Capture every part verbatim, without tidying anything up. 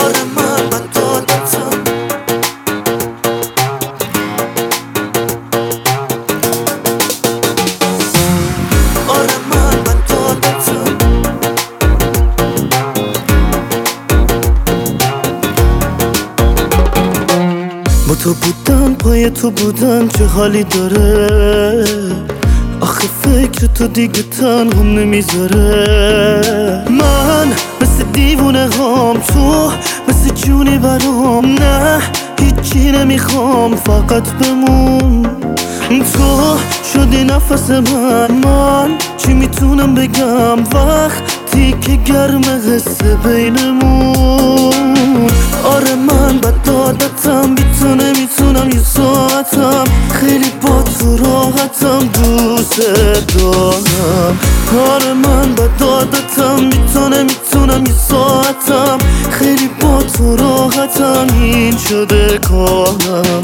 آره من بد عادتم آره من بد عادتم با تو بودن پای تو بودن چه حالی داره آخه فکر تو دیگه تنهم نمیذاره من مثل دیوونه هام تو مثل جونی برام نه هیچی نمیخوام فقط بمون تو شدی نفس من من چی میتونم بگم وقتی که گرمه حسه بینمون آره من بد عادتم بی تو نمیتونم یه ساعتم خیلی با تو راحتم دوست دارم آره من بد عادتم بی تو نمیتونم یه ساعتم خیلی با تو راحتم این شده کارم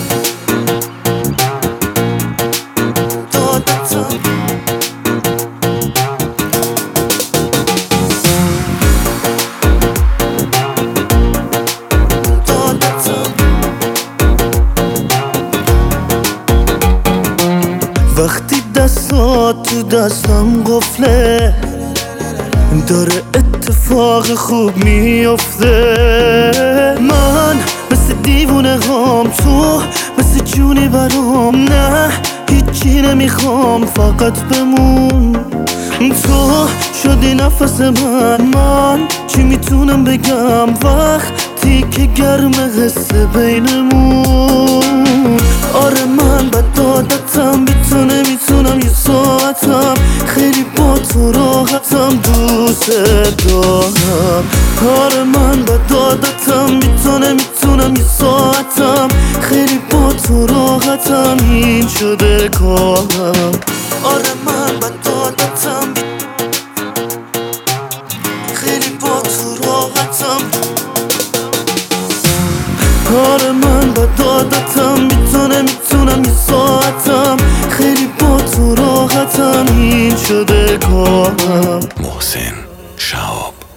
وقتی دستات تو دستم قفله داره اتفاق خوب میفته من مثل دیوونه هام تو مثل جونی برام نه هیچی نمیخوام فقط بمون تو شدی نفس من من چی میتونم بگم وقتی که گرمه حسه بینمون آره من بد عادتم بی تو نمیتونم یه ساعتم خیلی با تو راحتم دوست دارم آره من بد عادتم بی تو نمیتونم یه ساعتم خیلی با تو راحتم این شده کارم آره من بد عادتم خیلی با تو راحتم آره من بد عادتم بی تو نمیتونم یه ساعتم خیلی با تو راحتم این شده کارم محسن شهاب